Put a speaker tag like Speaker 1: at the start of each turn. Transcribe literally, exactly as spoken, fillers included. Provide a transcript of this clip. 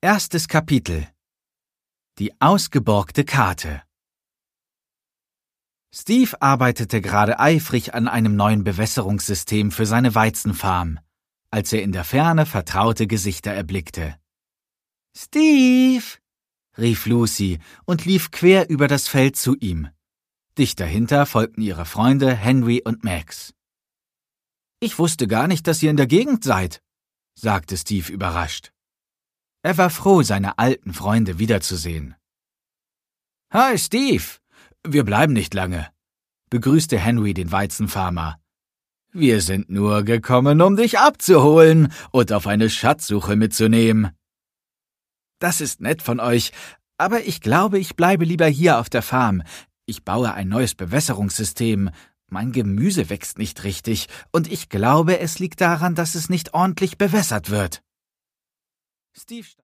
Speaker 1: Erstes Kapitel. Die ausgeborgte Karte. Steve arbeitete gerade eifrig an einem neuen Bewässerungssystem für seine Weizenfarm, als er in der Ferne vertraute Gesichter erblickte. »Steve«, rief Lucy und lief quer über das Feld zu ihm. Dicht dahinter folgten ihre Freunde Henry und Max. »Ich wusste gar nicht, dass ihr in der Gegend seid«, sagte Steve überrascht. Er war froh, seine alten Freunde wiederzusehen. »Hi, Steve! Wir bleiben nicht lange«, begrüßte Henry den Weizenfarmer. »Wir sind nur gekommen, um dich abzuholen und auf eine Schatzsuche mitzunehmen.« »Das ist nett von euch, aber ich glaube, ich bleibe lieber hier auf der Farm. Ich baue ein neues Bewässerungssystem. Mein Gemüse wächst nicht richtig und ich glaube, es liegt daran, dass es nicht ordentlich bewässert wird.« Steve